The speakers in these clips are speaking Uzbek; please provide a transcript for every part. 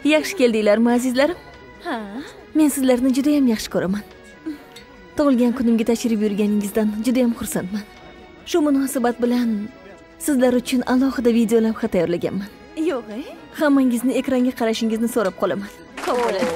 Yaxshi keldinglarmi azizlarim? Ha. Men sizlarni juda ham yaxshi ko'raman. Tug'ilgan kunimga tashrif buyurganingizdan juda ham xursandman. Shu munosabat bilan sizlar uchun alohida video lavha tayyorlaganman. Yo'q, Hammangizni ekranga qarashingizni so'rab qolaman. Xo'p bo'ladi.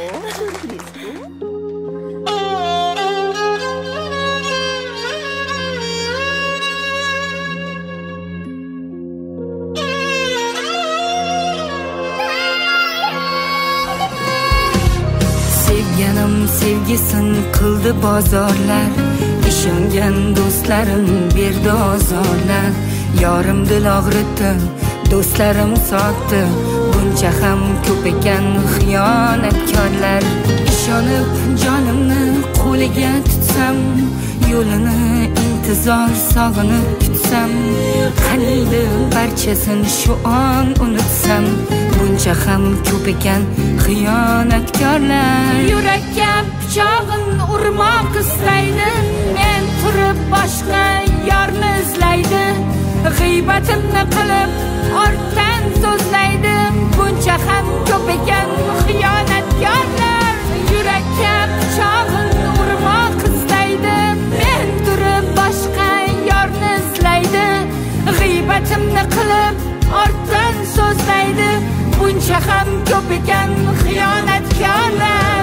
Sevganim sevgisin qildi bozorlar, ishongan do'stlarim berdi ozorlar. Yorim dil og'ritdi, do'stlarim sotdi, buncha ham ko'p ekan xiyonatkorlar. Ishonib jonimni qo'liga tutsam, yo'lini intizor sog'inib kutsam, qaniydi barchasini shu on unutsam, buncha ham ko'p ekan xiyonatkorlar. Yurakka pichog'in urmoq istaydi, men turib boshqa yorni izlaydi, g'iybatimni qilib ortdan so'zlaydi, buncha ham ko'p ekan xiyonatkorlar. Yurakka pichog'in urmoq istaydi, men turib boshqa yorni izlaydi, g'iybatimni qilib ortdan so'zlaydi, buncha ham ko'p ekan xiyonatkorlar.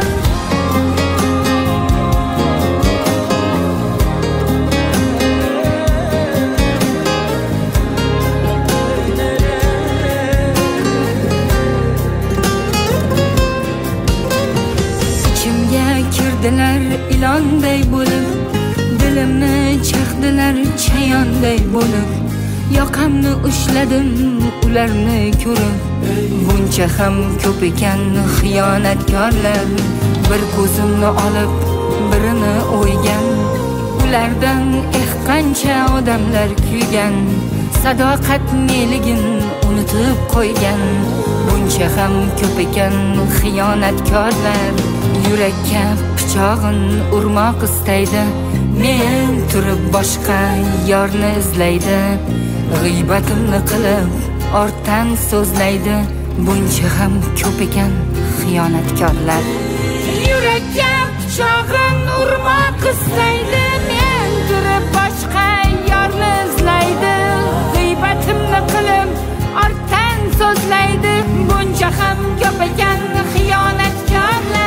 Ichimga kirdilar ilonday bo'lib, dilimni chaqdilar chayonday bo'lib, yoqamni ushladim ularni ko'rib, buncha ham ko'p ekan xiyonatkorlar. Bir ko'zimni olib birini o'ygan, ulardan qancha odamlar kuygan, sadoqat neligin unutib qo'ygan, buncha ham ko'p ekan xiyonatkorlar. Yurakka pichog'in urmoq istaydi, men turib boshqa yorni izlaydi, g'iybatimni qilib ortdan so'zlaydi, buncha ham ko'p ekan xiyonatkorlar. Yurakka pichog'in urmoq istaydi, men turib boshqa yorni izlaydi, g'iybatimni qilib ortdan so'zlaydi, buncha ham ko'p ekan xiyonatkorlar.